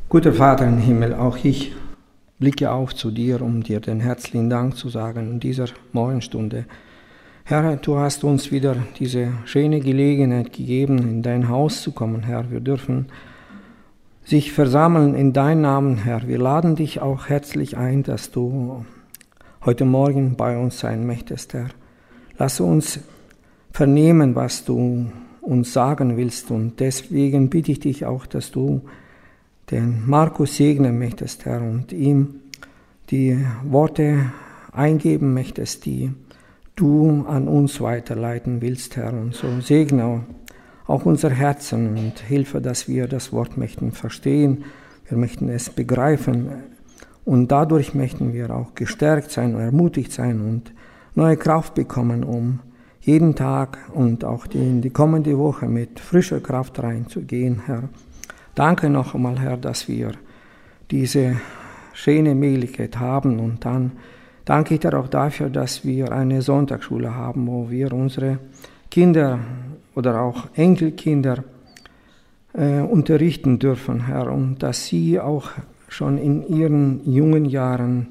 Guter Vater im Himmel, auch ich blicke auf zu dir, um dir den herzlichen Dank zu sagen in dieser Morgenstunde. Herr, du hast uns wieder diese schöne Gelegenheit gegeben, in dein Haus zu kommen, Herr. Wir dürfen sich versammeln in deinem Namen, Herr. Wir laden dich auch herzlich ein, dass du heute Morgen bei uns sein möchtest, Herr. Lass uns vernehmen, was du uns sagen willst, und deswegen bitte ich dich auch, dass du den Markus segnen möchtest, Herr, und ihm die Worte eingeben möchtest, die du an uns weiterleiten willst, Herr. Und so segne auch unser Herzen und hilfe, dass wir das Wort möchten verstehen, wir möchten es begreifen, und dadurch möchten wir auch gestärkt sein und ermutigt sein und neue Kraft bekommen, um jeden Tag und auch in die kommende Woche mit frischer Kraft reinzugehen, Herr. Danke noch einmal, Herr, dass wir diese schöne Möglichkeit haben, und dann danke ich dir auch dafür, dass wir eine Sonntagsschule haben, wo wir unsere Kinder oder auch Enkelkinder unterrichten dürfen, Herr, und dass sie auch schon in ihren jungen Jahren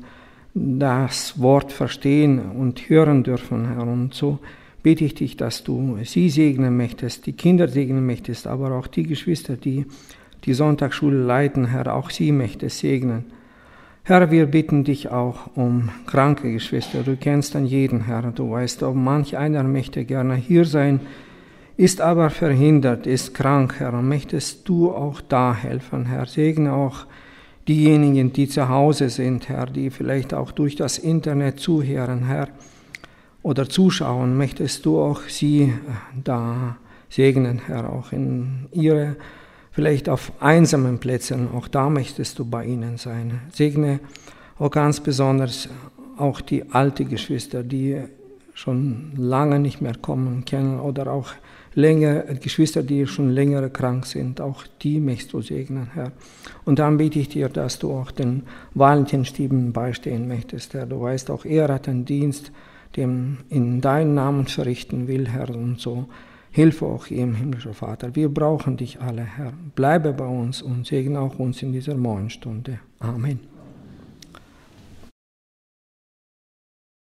das Wort verstehen und hören dürfen, Herr. Und so bitte ich dich, dass du sie segnen möchtest, die Kinder segnen möchtest, aber auch die Geschwister, die die Sonntagsschule leiten, Herr, auch sie möchtest segnen. Herr, wir bitten dich auch um kranke Geschwister. Du kennst dann jeden, Herr. Du weißt, ob manch einer möchte gerne hier sein, ist aber verhindert, ist krank, Herr. Und möchtest du auch da helfen, Herr. Segne auch diejenigen, die zu Hause sind, Herr, die vielleicht auch durch das Internet zuhören, Herr, oder zuschauen. Möchtest du auch sie da segnen, Herr, auch in ihre, vielleicht auf einsamen Plätzen, auch da möchtest du bei ihnen sein. Segne auch ganz besonders auch die alten Geschwister, die schon lange nicht mehr kommen können, oder auch Geschwister, die schon länger krank sind, auch die möchtest du segnen, Herr. Und dann bitte ich dir, dass du auch den Valentinstieben beistehen möchtest, Herr. Du weißt, auch er hat einen Dienst, den in deinem Namen verrichten will, Herr, und so hilfe auch ihm, himmlischer Vater. Wir brauchen dich alle, Herr. Bleibe bei uns und segne auch uns in dieser Morgenstunde. Amen.